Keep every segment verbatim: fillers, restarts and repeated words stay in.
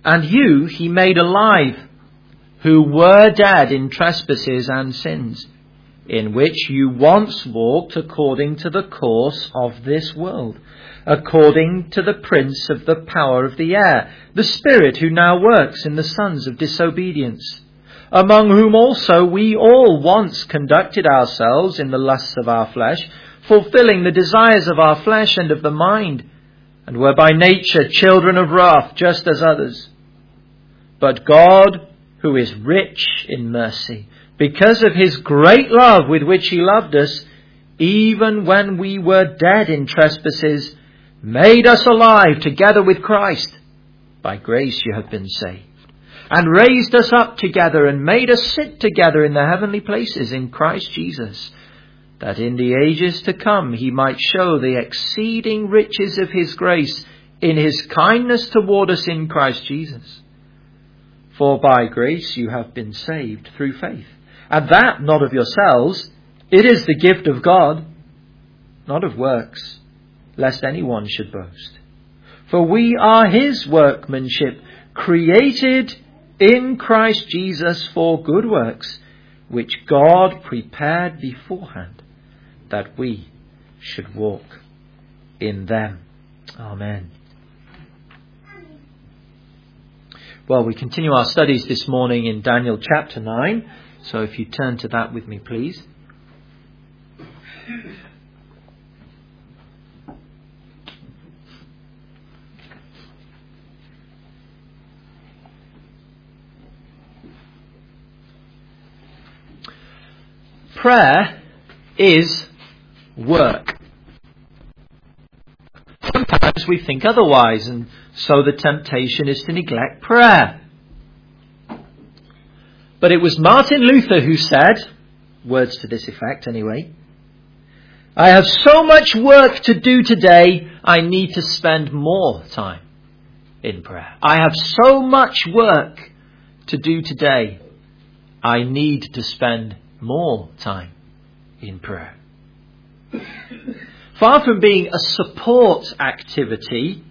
And you he made alive, who were dead in trespasses and sins, in which you once walked according to the course of this world, according to the prince of the power of the air, the spirit who now works in the sons of disobedience, among whom also we all once conducted ourselves in the lusts of our flesh, fulfilling the desires of our flesh and of the mind, and were by nature children of wrath, just as others. But God, who is rich in mercy, because of his great love with which he loved us, even when we were dead in trespasses, made us alive together with Christ. By grace you have been saved, and raised us up together and made us sit together in the heavenly places in Christ Jesus, that in the ages to come he might show the exceeding riches of his grace in his kindness toward us in Christ Jesus. For by grace you have been saved through faith, and that not of yourselves, it is the gift of God, not of works, lest anyone should boast. For we are his workmanship, created in Christ Jesus for good works, which God prepared beforehand, that we should walk in them. Amen. Well, we continue our studies this morning in Daniel chapter nine. So if you turn to that with me, please. Prayer is work. Sometimes we think otherwise, and so the temptation is to neglect prayer. But it was Martin Luther who said, words to this effect anyway, I have so much work to do today, I need to spend more time in prayer. I have so much work to do today, I need to spend more time in prayer. Far from being a support activity,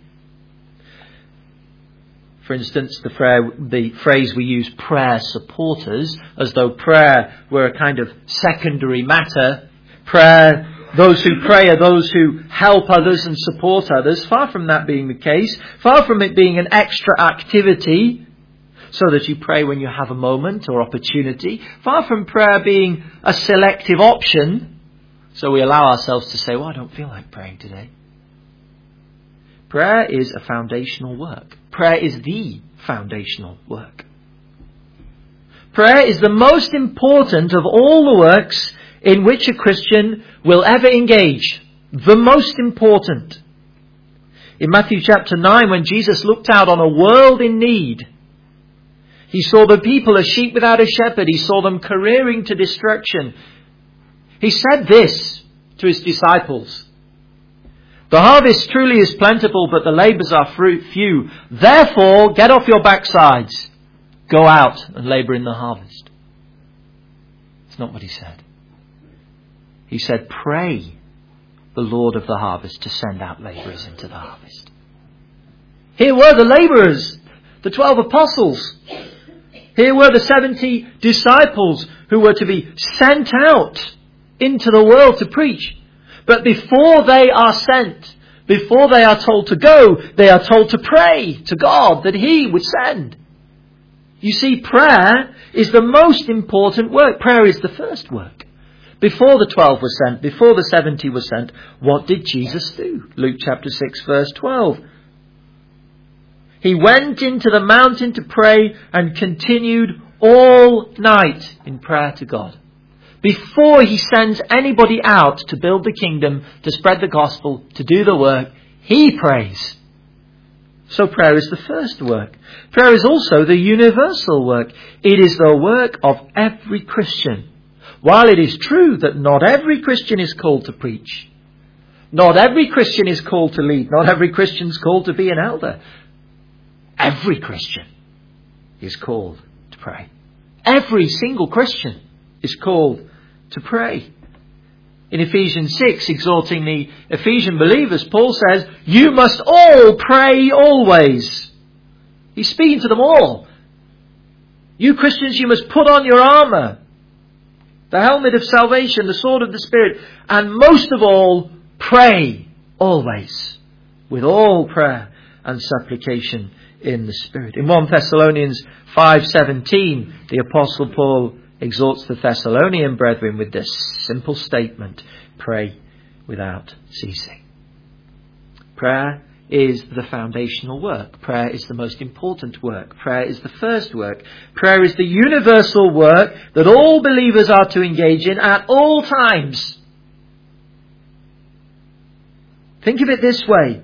for instance, the, prayer, the phrase we use, prayer supporters, as though prayer were a kind of secondary matter. Prayer, those who pray are those who help others and support others. Far from that being the case, far from it being an extra activity, so that you pray when you have a moment or opportunity. Far from prayer being a selective option, so we allow ourselves to say, well, I don't feel like praying today. Prayer is a foundational work. Prayer is the foundational work. Prayer is the most important of all the works in which a Christian will ever engage. The most important. In Matthew chapter nine, when Jesus looked out on a world in need, he saw the people as sheep without a shepherd. He saw them careering to destruction. He said this to his disciples. The harvest truly is plentiful, but the labourers are few. Therefore, get off your backsides. Go out and labour in the harvest. It's not what he said. He said, pray the Lord of the harvest to send out labourers into the harvest. Here were the labourers, the twelve apostles. Here were the seventy disciples who were to be sent out into the world to preach. But before they are sent, before they are told to go, they are told to pray to God that he would send. You see, prayer is the most important work. Prayer is the first work. Before the twelve were sent, before the seventy were sent, what did Jesus do? Luke chapter six, verse twelve. He went into the mountain to pray and continued all night in prayer to God. Before he sends anybody out to build the kingdom, to spread the gospel, to do the work, he prays. So prayer is the first work. Prayer is also the universal work. It is the work of every Christian. While it is true that not every Christian is called to preach, not every Christian is called to lead, not every Christian is called to be an elder, every Christian is called to pray. Every single Christian is called to pray. In Ephesians six, exhorting the Ephesian believers, Paul says, you must all pray always. He's speaking to them all. You Christians, you must put on your armour, the helmet of salvation, the sword of the Spirit, and most of all, pray always, with all prayer and supplication in the Spirit. In First Thessalonians five seventeen, the Apostle Paul exhorts the Thessalonian brethren with this simple statement: pray without ceasing. Prayer is the foundational work. Prayer is the most important work. Prayer is the first work. Prayer is the universal work that all believers are to engage in at all times. Think of it this way.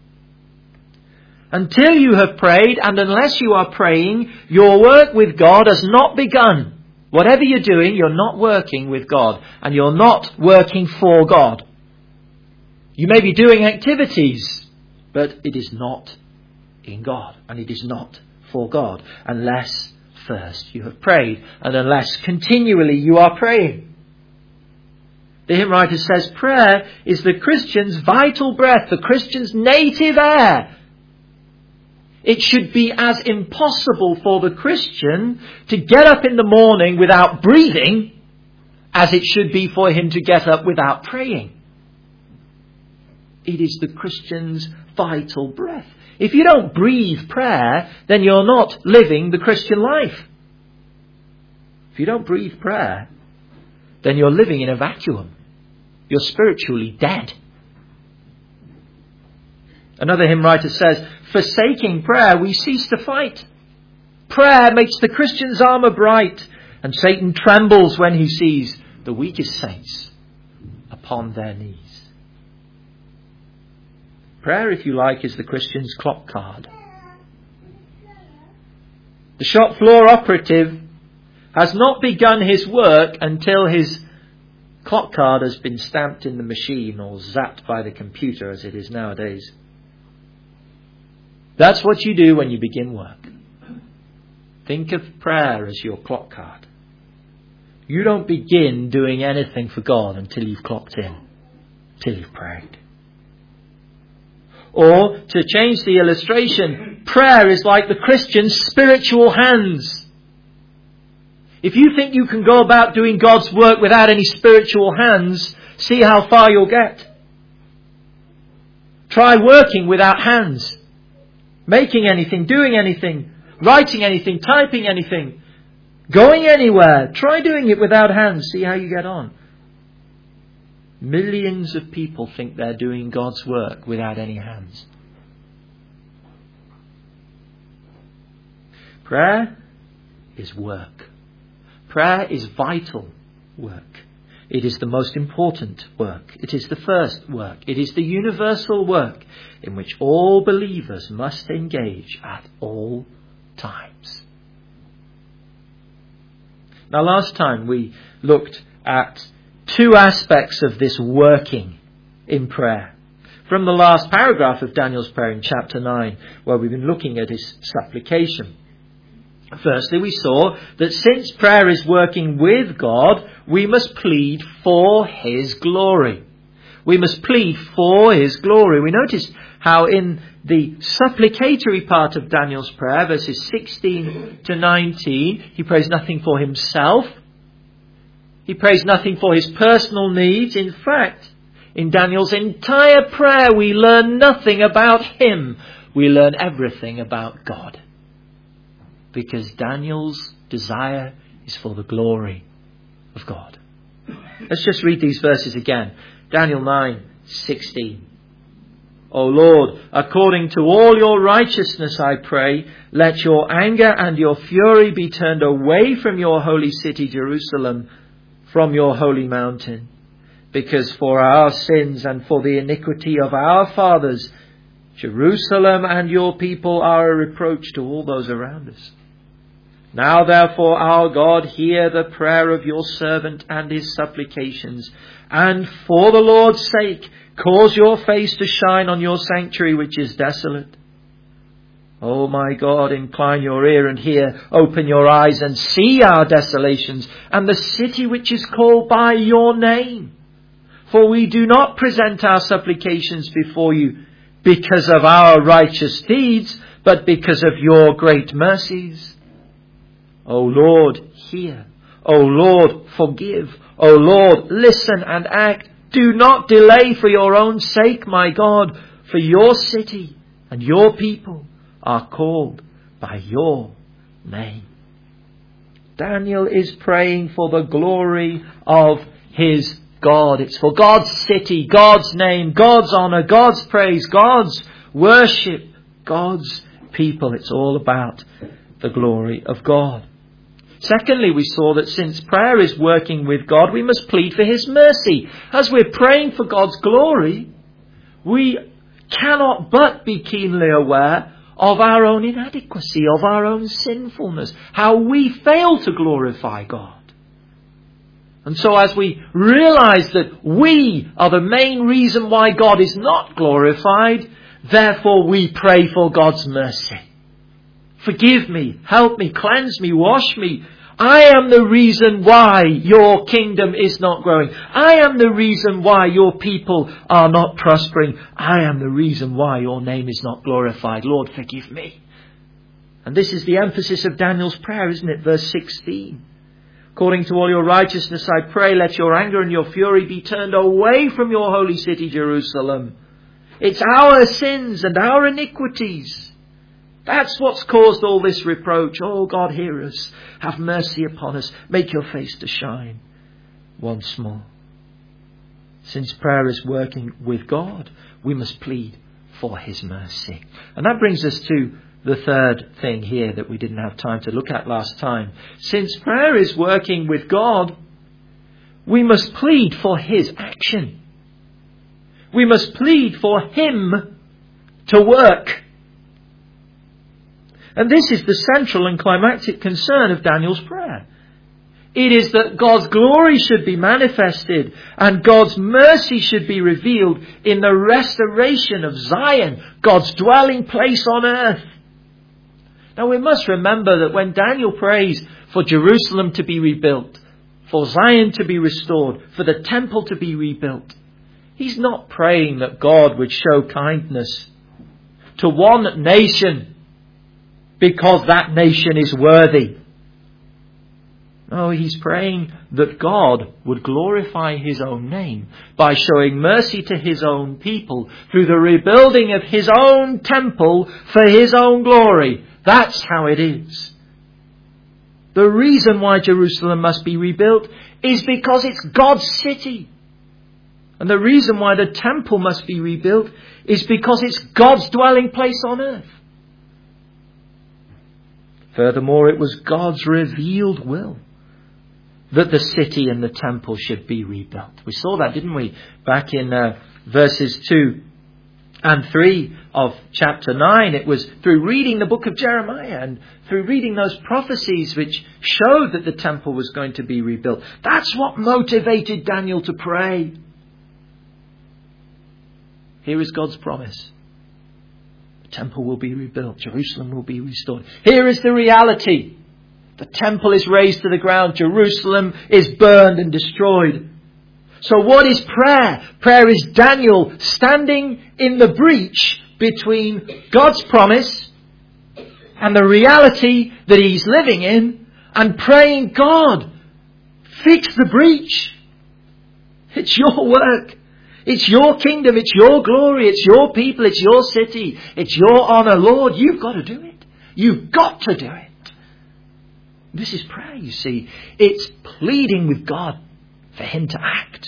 Until you have prayed, and unless you are praying, your work with God has not begun. Whatever you're doing, you're not working with God, and you're not working for God. You may be doing activities, but it is not in God, and it is not for God, unless first you have prayed, and unless continually you are praying. The hymn writer says prayer is the Christian's vital breath, the Christian's native air. It should be as impossible for the Christian to get up in the morning without breathing as it should be for him to get up without praying. It is the Christian's vital breath. If you don't breathe prayer, then you're not living the Christian life. If you don't breathe prayer, then you're living in a vacuum. You're spiritually dead. Another hymn writer says, forsaking prayer, we cease to fight. Prayer makes the Christian's armour bright, and Satan trembles when he sees the weakest saints upon their knees. Prayer, if you like, is the Christian's clock card. The shop floor operative has not begun his work until his clock card has been stamped in the machine or zapped by the computer, as it is nowadays. That's what you do when you begin work. Think of prayer as your clock card. You don't begin doing anything for God until you've clocked in, until you've prayed. Or, to change the illustration, prayer is like the Christian's spiritual hands. If you think you can go about doing God's work without any spiritual hands, see how far you'll get. Try working without hands. Making anything, doing anything, writing anything, typing anything, going anywhere. Try doing it without hands. See how you get on. Millions of people think they're doing God's work without any hands. Prayer is work. Prayer is vital work. It is the most important work. It is the first work. It is the universal work in which all believers must engage at all times. Now, last time we looked at two aspects of this working in prayer. From the last paragraph of Daniel's prayer in chapter nine, where we've been looking at his supplication. Firstly, we saw that since prayer is working with God, we must plead for His glory. We must plead for His glory. We noticed how in the supplicatory part of Daniel's prayer, verses sixteen to nineteen, he prays nothing for himself. He prays nothing for his personal needs. In fact, in Daniel's entire prayer, we learn nothing about him. We learn everything about God. Because Daniel's desire is for the glory of God. Let's just read these verses again. Daniel nine sixteen. O Lord, according to all your righteousness, I pray, let your anger and your fury be turned away from your holy city, Jerusalem, from your holy mountain. Because for our sins and for the iniquity of our fathers, Jerusalem and your people are a reproach to all those around us. Now therefore, our God, hear the prayer of your servant and his supplications, and for the Lord's sake, cause your face to shine on your sanctuary which is desolate. O my God, incline your ear and hear, open your eyes and see our desolations, and the city which is called by your name. For we do not present our supplications before you because of our righteous deeds, but because of your great mercies. O Lord, hear. O Lord, forgive. O Lord, listen and act. Do not delay for your own sake, my God, for your city and your people are called by your name. Daniel is praying for the glory of his God. It's for God's city, God's name, God's honour, God's praise, God's worship, God's people. It's all about the glory of God. Secondly, we saw that since prayer is working with God, we must plead for his mercy. As we're praying for God's glory, we cannot but be keenly aware of our own inadequacy, of our own sinfulness, how we fail to glorify God. And so as we realize that we are the main reason why God is not glorified, therefore we pray for God's mercy. Forgive me, help me, cleanse me, wash me. I am the reason why your kingdom is not growing. I am the reason why your people are not prospering. I am the reason why your name is not glorified. Lord, forgive me. And this is the emphasis of Daniel's prayer, isn't it? Verse sixteen. According to all your righteousness, I pray, let your anger and your fury be turned away from your holy city, Jerusalem. It's our sins and our iniquities. That's what's caused all this reproach. Oh God, hear us. Have mercy upon us. Make your face to shine once more. Since prayer is working with God, we must plead for his mercy. And that brings us to the third thing here that we didn't have time to look at last time. Since prayer is working with God, we must plead for his action. We must plead for him to work. And this is the central and climactic concern of Daniel's prayer. It is that God's glory should be manifested and God's mercy should be revealed in the restoration of Zion, God's dwelling place on earth. Now we must remember that when Daniel prays for Jerusalem to be rebuilt, for Zion to be restored, for the temple to be rebuilt, he's not praying that God would show kindness to one nation because that nation is worthy. No, he's praying that God would glorify his own name by showing mercy to his own people through the rebuilding of his own temple for his own glory. That's how it is. The reason why Jerusalem must be rebuilt is because it's God's city. And the reason why the temple must be rebuilt is because it's God's dwelling place on earth. Furthermore, it was God's revealed will that the city and the temple should be rebuilt. We saw that, didn't we? Back in uh, verses two and three of chapter nine. It was through reading the book of Jeremiah and through reading those prophecies which showed that the temple was going to be rebuilt. That's what motivated Daniel to pray. Here is God's promise. The temple will be rebuilt. Jerusalem will be restored. Here is the reality. The temple is razed to the ground. Jerusalem is burned and destroyed. So what is prayer? Prayer is Daniel standing in the breach between God's promise and the reality that he's living in and praying, God, fix the breach. It's your work. It's your kingdom. It's your glory. It's your people. It's your city. It's your honour. Lord, you've got to do it. You've got to do it. This is prayer, you see. It's pleading with God for him to act.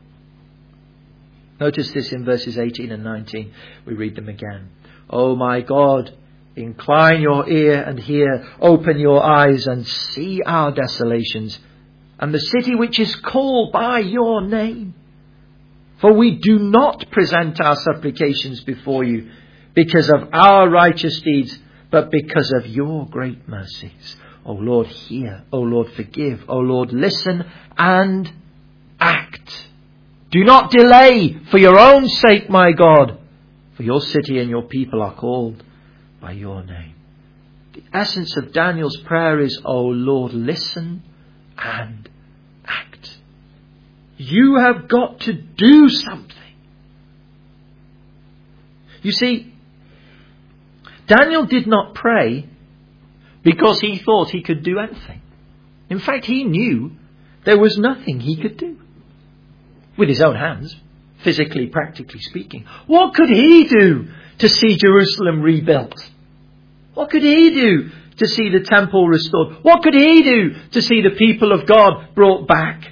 Notice this in verses eighteen and nineteen. We read them again. Oh my God, incline your ear and hear. Open your eyes and see our desolations and the city which is called by your name. For we do not present our supplications before you because of our righteous deeds, but because of your great mercies. O Lord, hear. O Lord, forgive. O Lord, listen and act. Do not delay for your own sake, my God, for your city and your people are called by your name. The essence of Daniel's prayer is, O Lord, listen and act. You have got to do something. You see, Daniel did not pray because he thought he could do anything. In fact, he knew there was nothing he could do with his own hands, physically, practically speaking. What could he do to see Jerusalem rebuilt? What could he do to see the temple restored? What could he do to see the people of God brought back?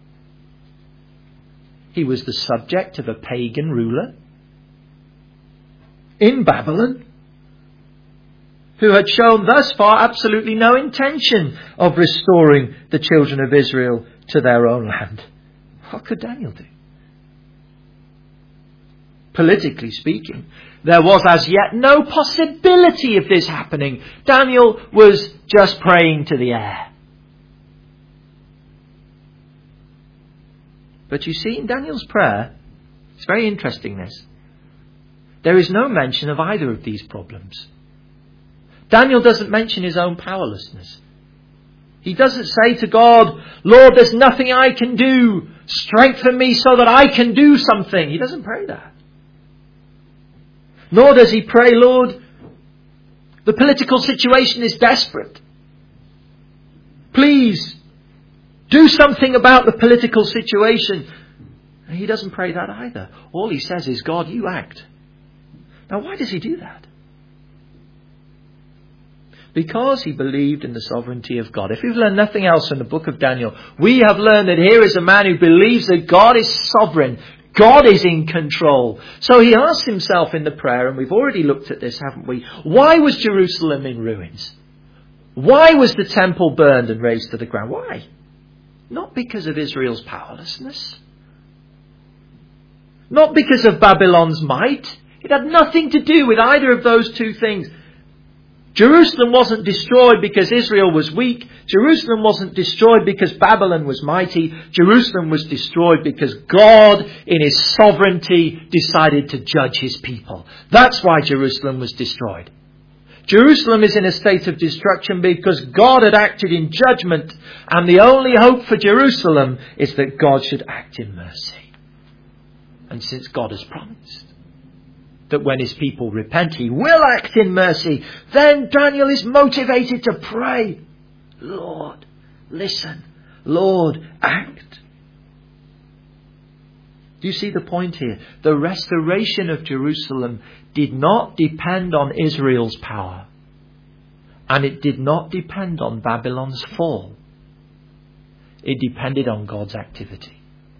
He was the subject of a pagan ruler in Babylon who had shown thus far absolutely no intention of restoring the children of Israel to their own land. What could Daniel do? Politically speaking, there was as yet no possibility of this happening. Daniel was just praying to the air. But you see, in Daniel's prayer, it's very interesting this. There is no mention of either of these problems. Daniel doesn't mention his own powerlessness. He doesn't say to God, Lord, there's nothing I can do. Strengthen me so that I can do something. He doesn't pray that. Nor does he pray, Lord, the political situation is desperate. Please, do something about the political situation. And he doesn't pray that either. All he says is, God, you act. Now, why does he do that? Because he believed in the sovereignty of God. If we've learned nothing else from the book of Daniel, we have learned that here is a man who believes that God is sovereign. God is in control. So he asks himself in the prayer, and we've already looked at this, haven't we? Why was Jerusalem in ruins? Why was the temple burned and razed to the ground? Why? Not because of Israel's powerlessness. Not because of Babylon's might. It had nothing to do with either of those two things. Jerusalem wasn't destroyed because Israel was weak. Jerusalem wasn't destroyed because Babylon was mighty. Jerusalem was destroyed because God, in his sovereignty, decided to judge his people. That's why Jerusalem was destroyed. Jerusalem is in a state of destruction because God had acted in judgment, and the only hope for Jerusalem is that God should act in mercy. And since God has promised that when his people repent, he will act in mercy, then Daniel is motivated to pray, Lord, listen. Lord, act. Do you see the point here? The restoration of Jerusalem did not depend on Israel's power, and it did not depend on Babylon's fall. It depended on God's activity.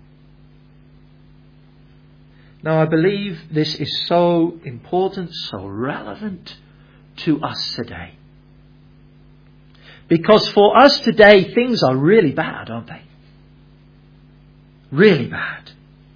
Now, I believe this is so important, so relevant to us today. Because for us today, things are really bad, aren't they? Really bad.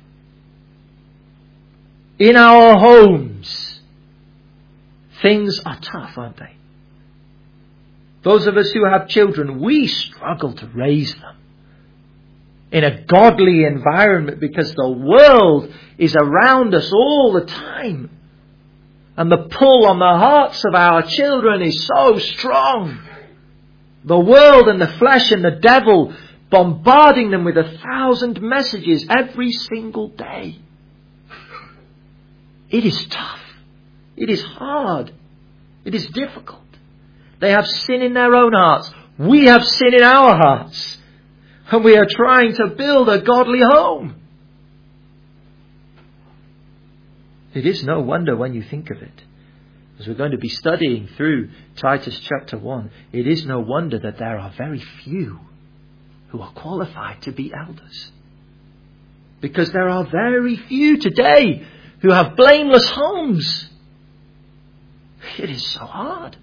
In our homes, things are tough, aren't they? Those of us who have children, we struggle to raise them in a godly environment because the world is around us all the time. And the pull on the hearts of our children is so strong. The world and the flesh and the devil bombarding them with a thousand messages every single day. It is tough. It is hard. It is difficult. They have sin in their own hearts. We have sin in our hearts. And we are trying to build a godly home. It is no wonder when you think of it. As we're going to be studying through Titus chapter one, it is no wonder that there are very few who are qualified to be elders. Because there are very few today who have blameless homes. It is so hard.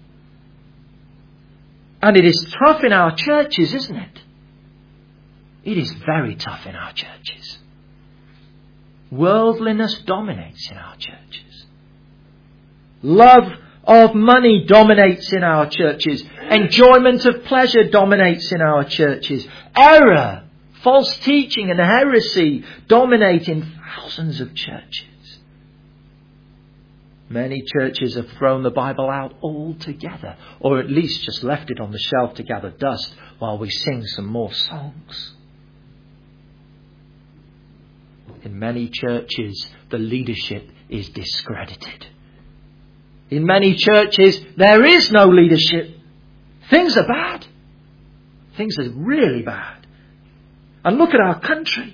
And it is tough in our churches, isn't it? It is very tough in our churches. Worldliness dominates in our churches. Love of money dominates in our churches. Enjoyment of pleasure dominates in our churches. Error, false teaching and heresy dominate in thousands of churches. Many churches have thrown the Bible out altogether, or at least just left it on the shelf to gather dust while we sing some more songs. In many churches, the leadership is discredited. In many churches, there is no leadership. Things are bad. Things are really bad. And look at our country.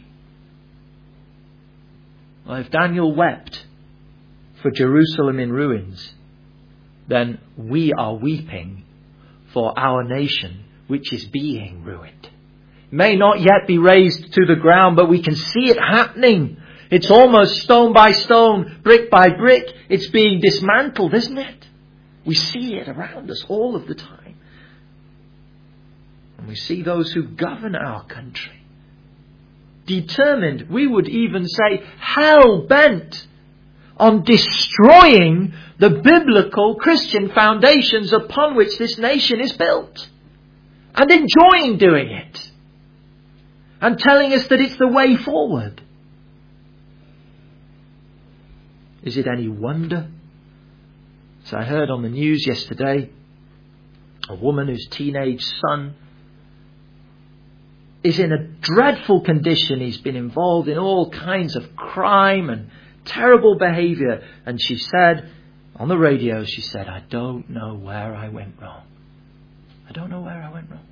Well, if Daniel wept for Jerusalem in ruins, then we are weeping for our nation, which is being ruined. It may not yet be razed to the ground, but we can see it happening. It's almost stone by stone, brick by brick. It's being dismantled, isn't it? We see it around us all of the time. And we see those who govern our country determined, we would even say hell-bent on destroying the biblical Christian foundations upon which this nation is built. And enjoying doing it. And telling us that it's the way forward. Is it any wonder? As I heard on the news yesterday, a woman whose teenage son is in a dreadful condition. He's been involved in all kinds of crime and terrible behaviour. And she said, on the radio, she said, I don't know where I went wrong. I don't know where I went wrong.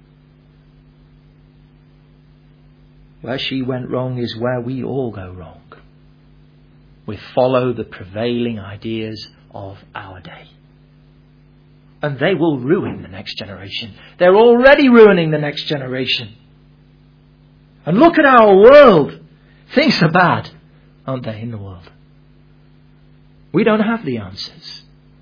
Where she went wrong is where we all go wrong. We follow the prevailing ideas of our day. And they will ruin the next generation. They're already ruining the next generation. And look at our world. Things are bad, aren't they, in the world? We don't have the answers.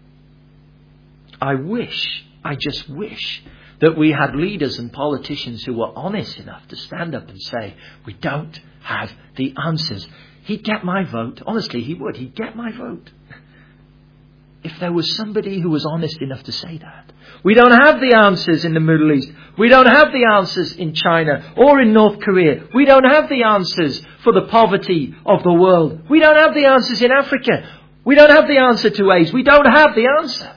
I wish, I just wish that we had leaders and politicians who were honest enough to stand up and say, we don't have the answers. He'd get my vote. Honestly, he would. He'd get my vote. If there was somebody who was honest enough to say that. We don't have the answers in the Middle East. We don't have the answers in China or in North Korea. We don't have the answers for the poverty of the world. We don't have the answers in Africa. We don't have the answer to AIDS. We don't have the answer.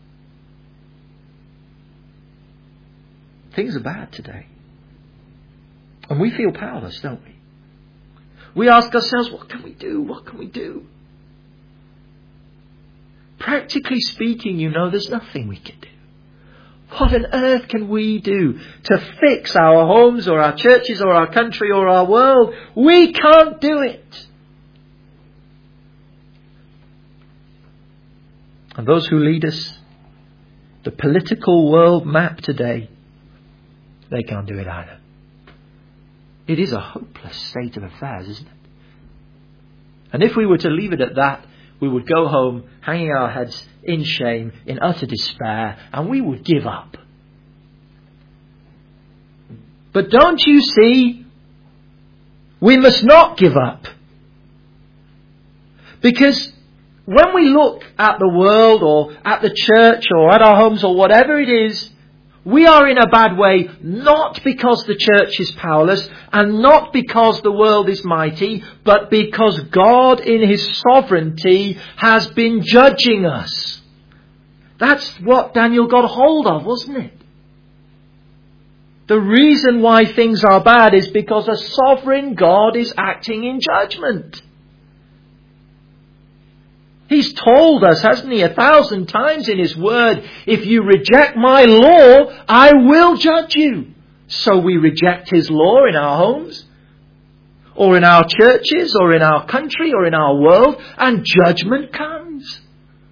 Things are bad today. And we feel powerless, don't we? We ask ourselves, what can we do? What can we do? Practically speaking, you know, there's nothing we can do. What on earth can we do to fix our homes or our churches or our country or our world? We can't do it. And those who lead us, the political world map today, they can't do it either. It is a hopeless state of affairs, isn't it? And if we were to leave it at that, we would go home hanging our heads in shame, in utter despair, and we would give up. But don't you see, we must not give up. Because when we look at the world or at the church or at our homes or whatever it is, we are in a bad way, not because the church is powerless and not because the world is mighty, but because God in His sovereignty has been judging us. That's what Daniel got hold of, wasn't it? The reason why things are bad is because a sovereign God is acting in judgment. He's told us, hasn't he, a thousand times in His word, if you reject my law, I will judge you. So we reject His law in our homes, or in our churches, or in our country, or in our world, and judgment comes.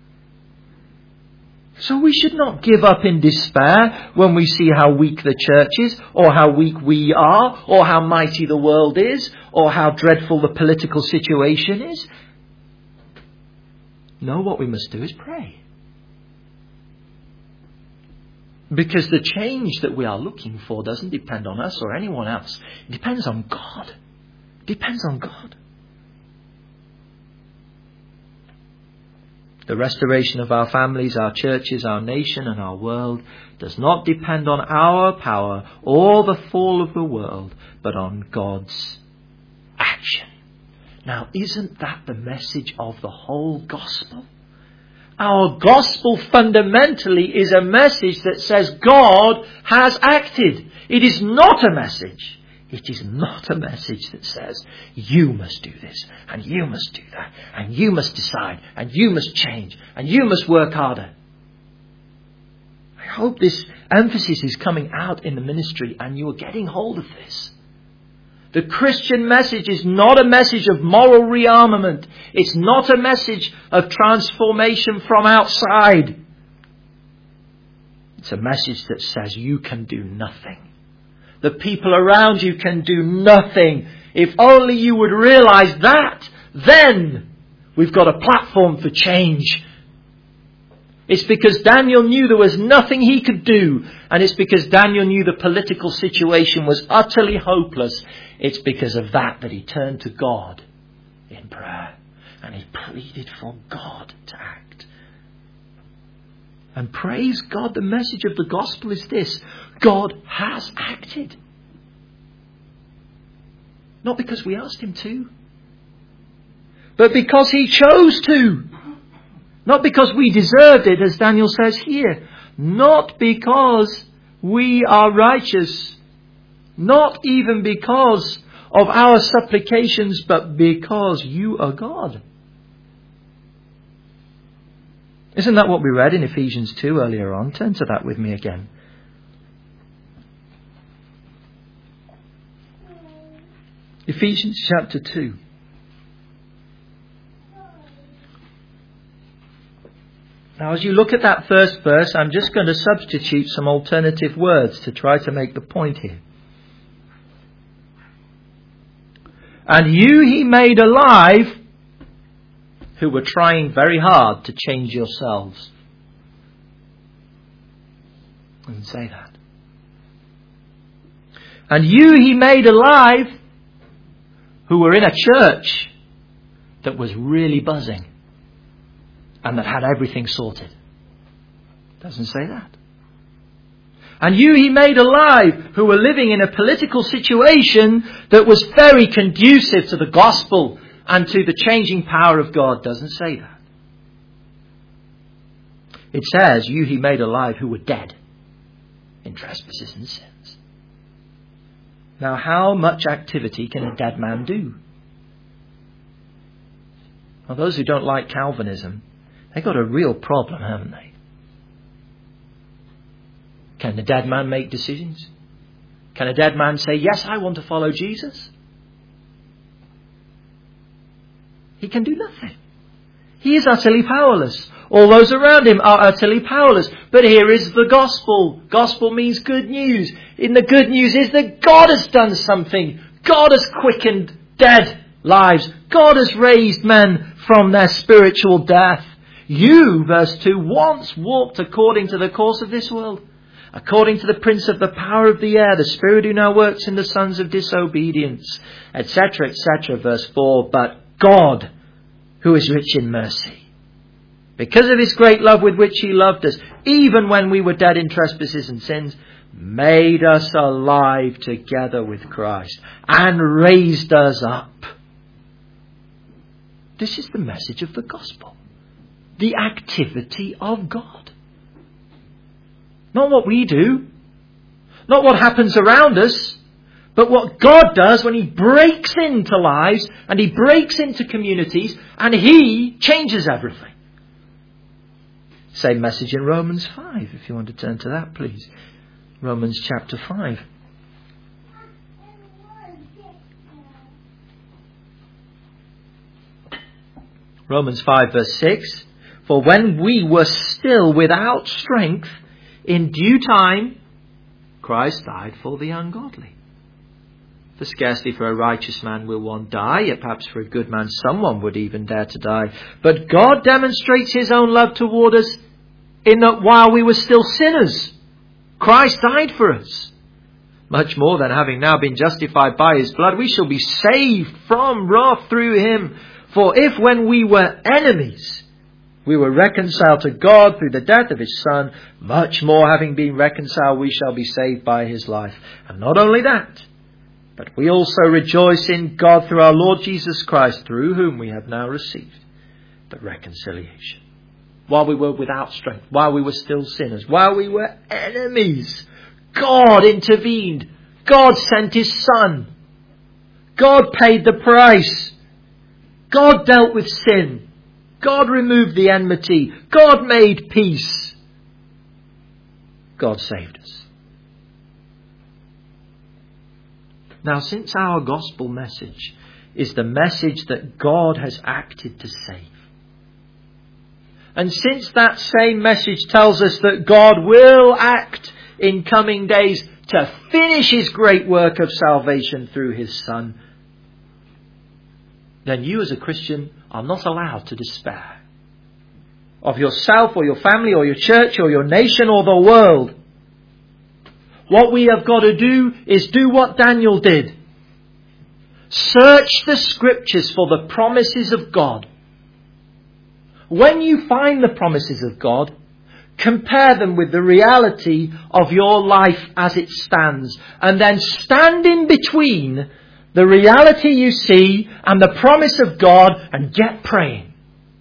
So we should not give up in despair when we see how weak the church is, or how weak we are, or how mighty the world is, or how dreadful the political situation is. No, what we must do is pray. Because the change that we are looking for doesn't depend on us or anyone else. It depends on God. It depends on God. The restoration of our families, our churches, our nation and our world does not depend on our power or the fall of the world, but on God's action. Now, isn't that the message of the whole gospel? Our gospel fundamentally is a message that says God has acted. It is not a message It is not a message that says, you must do this, and you must do that, and you must decide, and you must change, and you must work harder. I hope this emphasis is coming out in the ministry and you are getting hold of this. The Christian message is not a message of moral rearmament. It's not a message of transformation from outside. It's a message that says you can do nothing. The people around you can do nothing. If only you would realize that, then we've got a platform for change. It's because Daniel knew there was nothing he could do. And it's because Daniel knew the political situation was utterly hopeless. It's because of that that he turned to God in prayer. And he pleaded for God to act. And praise God, the message of the gospel is this: God has acted. Not because we asked him to, but because he chose to. Not because we deserved it, as Daniel says here. Not because we are righteous. Not even because of our supplications, but because you are God. Isn't that what we read in Ephesians two earlier on? Turn to that with me again. Ephesians chapter two. Now, as you look at that first verse, I'm just going to substitute some alternative words to try to make the point here. And you he made alive, who were trying very hard to change yourselves. Doesn't say that. And you he made alive, who were in a church that was really buzzing and that had everything sorted. Doesn't say that. And you he made alive, who were living in a political situation that was very conducive to the gospel and to the changing power of God. Doesn't say that. It says, you he made alive who were dead in trespasses and sins. Now, how much activity can a dead man do? Well, those who don't like Calvinism, they've got a real problem, haven't they? Can the dead man make decisions? Can a dead man say, yes, I want to follow Jesus? He can do nothing. He is utterly powerless. All those around him are utterly powerless. But here is the gospel. Gospel means good news. In the good news is that God has done something. God has quickened dead lives. God has raised men from their spiritual death. You, verse two, once walked according to the course of this world, according to the prince of the power of the air, the spirit who now works in the sons of disobedience, et cetera, et cetera. Verse four, but God, who is rich in mercy, because of his great love with which he loved us, even when we were dead in trespasses and sins, made us alive together with Christ and raised us up. This is the message of the gospel. The activity of God. Not what we do. Not what happens around us. But what God does when he breaks into lives and he breaks into communities and he changes everything. Same message in Romans five, if you want to turn to that, please. Romans chapter five. Romans five verse six. For when we were still without strength, in due time, Christ died for the ungodly. For scarcely for a righteous man will one die, yet perhaps for a good man someone would even dare to die. But God demonstrates his own love toward us in that while we were still sinners, Christ died for us. Much more than having now been justified by his blood, we shall be saved from wrath through him. For if when we were enemies, we were reconciled to God through the death of his Son, much more having been reconciled, we shall be saved by his life. And not only that, but we also rejoice in God through our Lord Jesus Christ, through whom we have now received the reconciliation. While we were without strength, while we were still sinners, while we were enemies, God intervened. God sent His Son. God paid the price. God dealt with sin. God removed the enmity. God made peace. God saved us. Now, since our gospel message is the message that God has acted to save, and since that same message tells us that God will act in coming days to finish His great work of salvation through His Son, then you as a Christian are not allowed to despair of yourself or your family or your church or your nation or the world. What we have got to do is do what Daniel did. Search the Scriptures for the promises of God. When you find the promises of God, compare them with the reality of your life as it stands, and then stand in between the reality you see and the promise of God and get praying.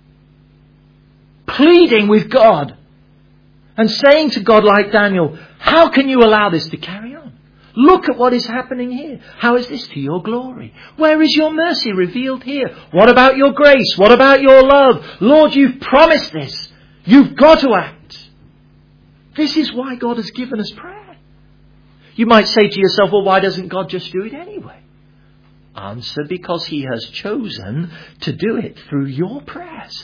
Pleading with God and saying to God like Daniel, how can you allow this to carry on? Look at what is happening here. How is this to your glory? Where is your mercy revealed here? What about your grace? What about your love? Lord, you've promised this. You've got to act. This is why God has given us prayer. You might say to yourself, well, why doesn't God just do it anyway? Answer, because He has chosen to do it through your prayers.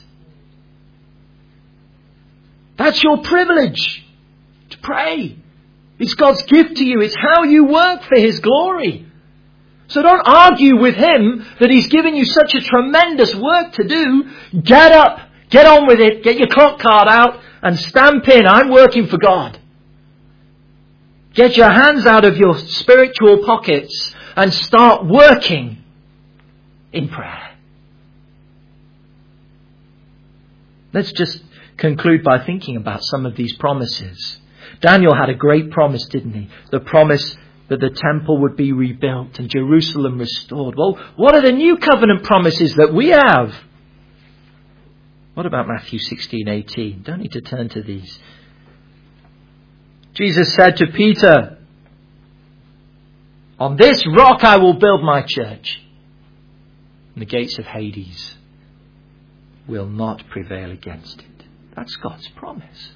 That's your privilege, to pray. It's God's gift to you. It's how you work for His glory. So don't argue with Him that He's given you such a tremendous work to do. Get up, get on with it, get your clock card out and stamp in, I'm working for God. Get your hands out of your spiritual pockets and start working in prayer. Let's just conclude by thinking about some of these promises. Daniel had a great promise, didn't he? The promise that the temple would be rebuilt and Jerusalem restored. Well, what are the new covenant promises that we have? What about Matthew sixteen eighteen? Don't need to turn to these. Jesus said to Peter, on this rock I will build my church, and the gates of Hades will not prevail against it. That's God's promise.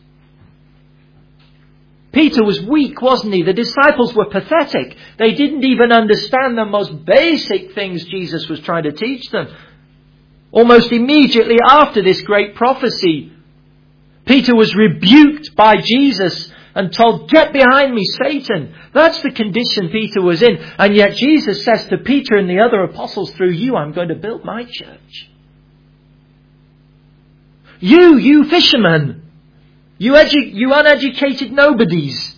Peter was weak, wasn't he? The disciples were pathetic. They didn't even understand the most basic things Jesus was trying to teach them. Almost immediately after this great prophecy, Peter was rebuked by Jesus and told, get behind me, Satan. That's the condition Peter was in. And yet Jesus says to Peter and the other apostles, through you, I'm going to build my church. You, you fishermen, you, edu- you uneducated nobodies,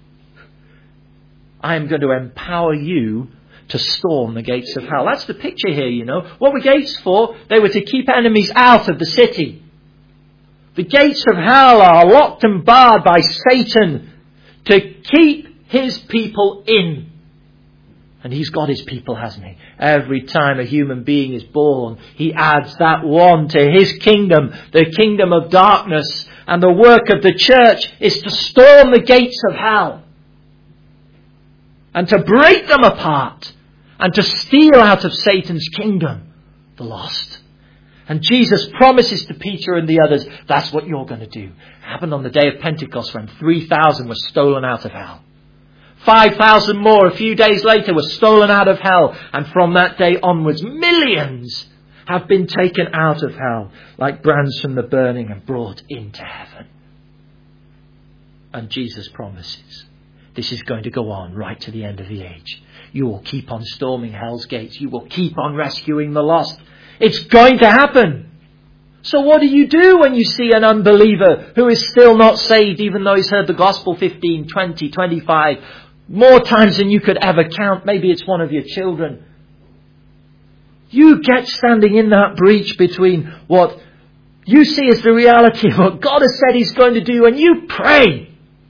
I am going to empower you to storm the gates of hell. That's the picture here, you know. What were gates for? They were to keep enemies out of the city. The gates of hell are locked and barred by Satan to keep his people in. And he's got his people, hasn't he? Every time a human being is born, he adds that one to his kingdom, the kingdom of darkness. And the work of the church is to storm the gates of hell and to break them apart and to steal out of Satan's kingdom the lost. And Jesus promises to Peter and the others, that's what you're going to do. It happened on the day of Pentecost when three thousand were stolen out of hell. five thousand more a few days later were stolen out of hell. And from that day onwards, millions have been taken out of hell like brands from the burning and brought into heaven. And Jesus promises this is going to go on right to the end of the age. You will keep on storming hell's gates. You will keep on rescuing the lost. It's going to happen. So what do you do when you see an unbeliever who is still not saved, even though he's heard the gospel fifteen, twenty, twenty-five, more times than you could ever count? Maybe it's one of your children. You get standing in that breach between what you see as the reality of what God has said He's going to do, and you pray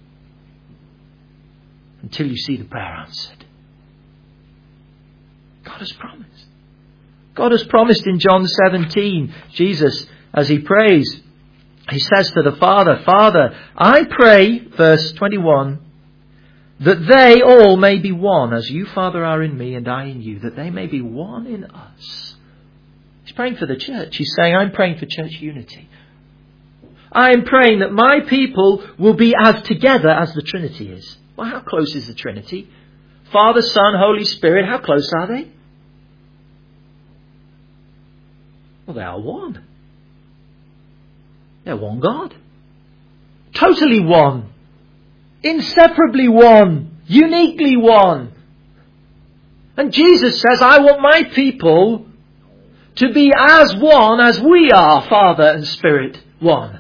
until you see the prayer answered. God has promised. God has promised in John seventeen, Jesus, as He prays, He says to the Father, Father, I pray, verse twenty-one, that they all may be one, as you, Father, are in me and I in you, that they may be one in us. He's praying for the church. He's saying, I'm praying for church unity. I am praying that my people will be as together as the Trinity is. Well, how close is the Trinity? Father, Son, Holy Spirit, how close are they? Well, they are one. They're one God. Totally one. Inseparably one. Uniquely one. And Jesus says, I want my people to be as one as we are, Father and Spirit, one.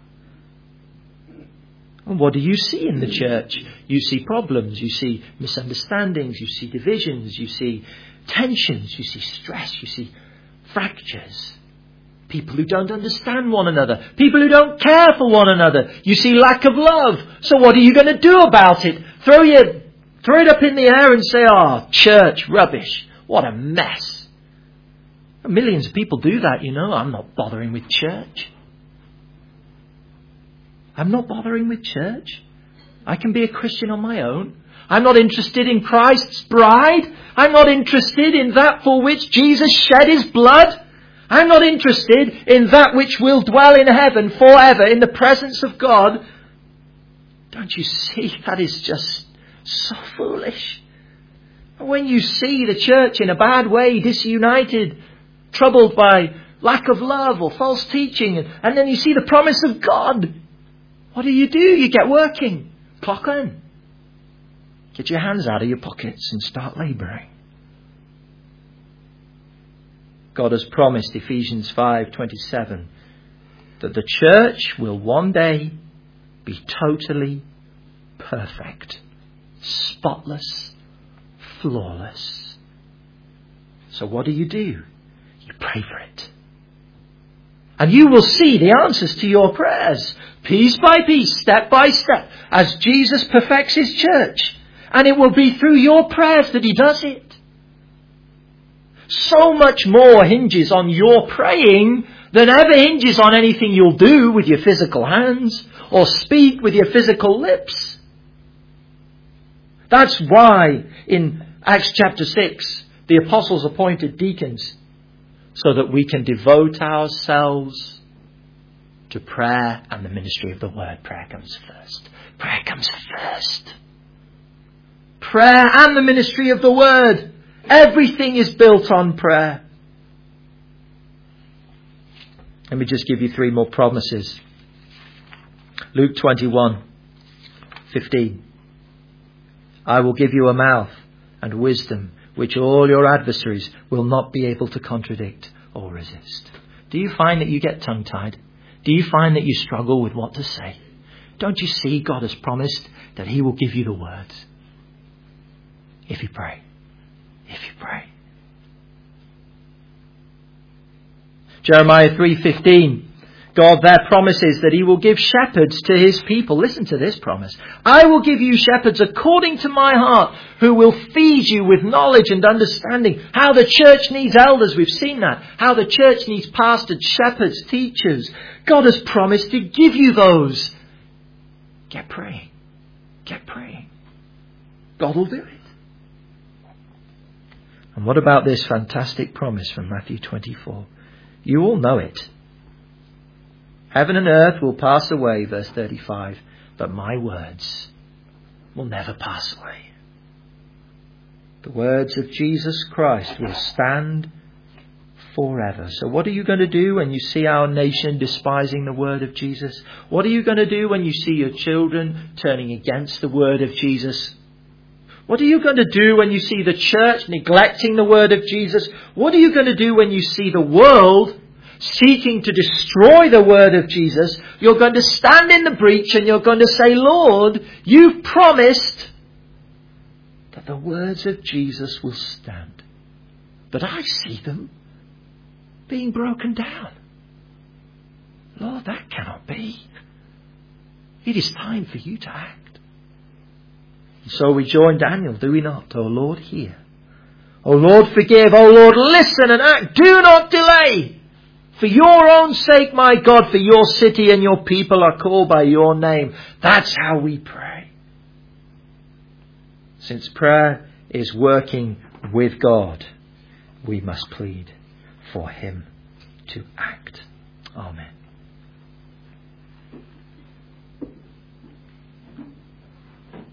And what do you see in the church? You see problems, you see misunderstandings, you see divisions, you see tensions, you see stress, you see fractures. People who don't understand one another. People who don't care for one another. You see lack of love. So what are you going to do about it? Throw your, throw it up in the air and say, oh, church, rubbish. What a mess. Millions of people do that, you know. I'm not bothering with church. I'm not bothering with church. I can be a Christian on my own. I'm not interested in Christ's bride. I'm not interested in that for which Jesus shed his blood. I'm not interested in that which will dwell in heaven forever in the presence of God. Don't you see? That is just so foolish. When you see the church in a bad way, disunited, troubled by lack of love or false teaching, and then you see the promise of God, what do you do? You get working. Clock on. Get your hands out of your pockets and start labouring. God has promised, Ephesians five twenty-seven, that the church will one day be totally perfect, spotless, flawless. So what do you do? You pray for it. And you will see the answers to your prayers, piece by piece, step by step, as Jesus perfects his church. And it will be through your prayers that he does it. So much more hinges on your praying than ever hinges on anything you'll do with your physical hands or speak with your physical lips. That's why in Acts chapter six, the apostles appointed deacons so that we can devote ourselves to prayer and the ministry of the word. Prayer comes first. Prayer comes first. Prayer and the ministry of the word. Everything is built on prayer. Let me just give you three more promises. Luke twenty-one fifteen. I will give you a mouth and wisdom which all your adversaries will not be able to contradict or resist. Do you find that you get tongue-tied? Do you find that you struggle with what to say? Don't you see God has promised that he will give you the words? If you pray. If you pray. Jeremiah three fifteen. God there promises that he will give shepherds to his people. Listen to this promise. I will give you shepherds according to my heart, who will feed you with knowledge and understanding. How the church needs elders, we've seen that. How the church needs pastors, shepherds, teachers. God has promised to give you those. Get praying. Get praying. God will do it. And what about this fantastic promise from Matthew twenty-four? You all know it. Heaven and earth will pass away, verse thirty-five, but my words will never pass away. The words of Jesus Christ will stand forever. So what are you going to do when you see our nation despising the word of Jesus? What are you going to do when you see your children turning against the word of Jesus? What are you going to do when you see the church neglecting the word of Jesus? What are you going to do when you see the world seeking to destroy the word of Jesus? You're going to stand in the breach and you're going to say, Lord, you've promised that the words of Jesus will stand. But I see them being broken down. Lord, that cannot be. It is time for you to act. So we join Daniel, do we not? Oh Lord, hear. Oh Lord, forgive. Oh Lord, listen and act. Do not delay. For your own sake, my God, for your city and your people are called by your name. That's how we pray. Since prayer is working with God, we must plead for him to act. Amen.